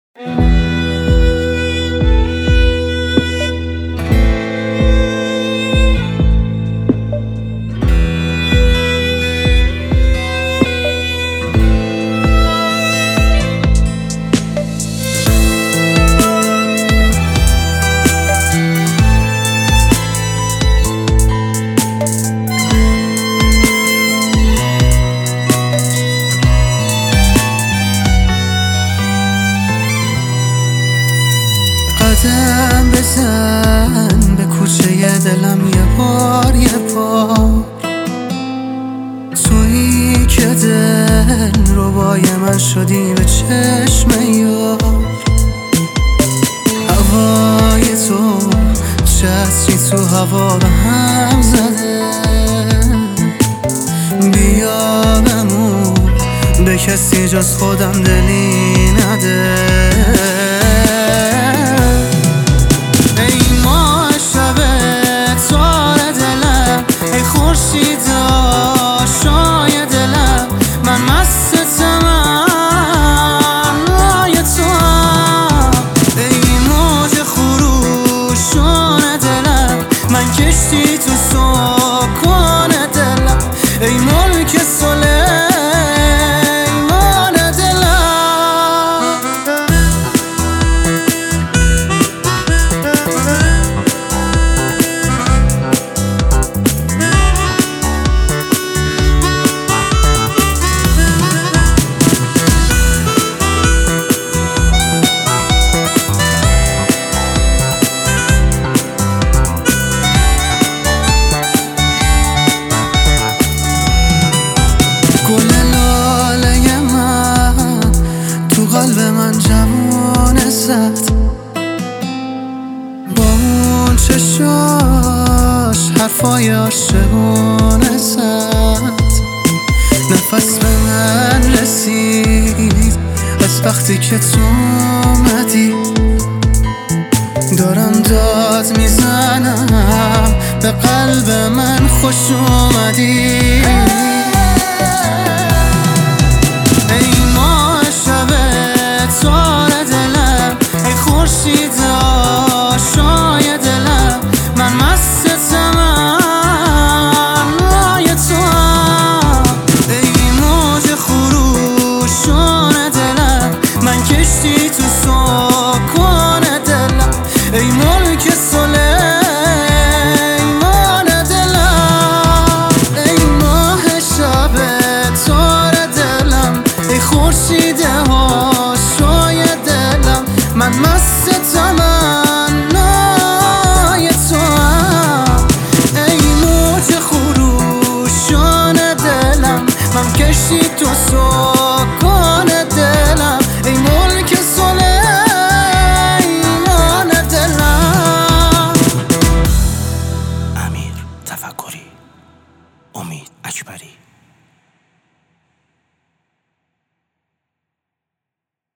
قدم بزن به کوچه دلم یه بار تویی که دل ربای من شدی به چشم یار. هوای تو چتری تو هوا به هم زده، بیا بمون به کسی جز خودم دلی نده. کشتی تو سکون دلم ای ملک سلیمان دلم. قلب من جوونه زد با اون چشاش حرفای عاشقونه زد. نفس به من رسید از وقتی که تو اومدی، دارم داد میزنم به قلب من خوش اومدی. کشتی تو سکون دلم ای ملک سلیمان دلم. ای ماه شب تار دلم ای خورشید هاشوی دلم، من مست تمنای توام. ای موج خروشان دلم من کشتی تو سکون دلم ای ملک سلیمان دلم. امیر تفکری، امید اکبری.